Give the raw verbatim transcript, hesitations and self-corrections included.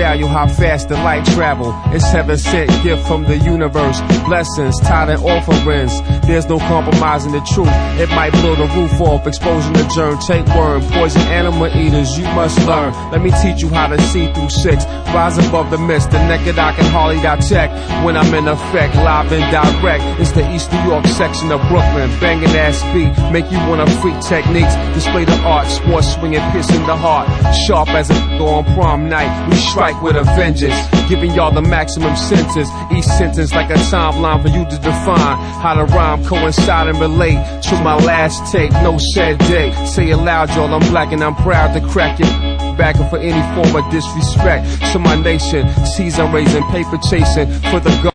tell you how fast the light travel. It's heaven sent gift from the universe. Blessings, tithe and offerings. There's no compromising the truth. It might blow the roof off, exposing the germ. Take worm, poison animal eaters. You must learn. Let me teach you how to see through six. Rise above the mist. The naked eye can hardly detect when I'm in effect, live and direct. It's the East New York section of Brooklyn. Banging ass beat, make you wanna freak techniques. Display the art, sports swinging, piercing the heart. Sharp as a on prom night, we strike with a vengeance, giving y'all the maximum sentence. Each sentence like a timeline for you to define how the rhyme coincide and relate to my last take. No said day. Say it loud, y'all. I'm black and I'm proud to crack it. Backing for any form of disrespect to my nation. Season raising, paper chasing for the go.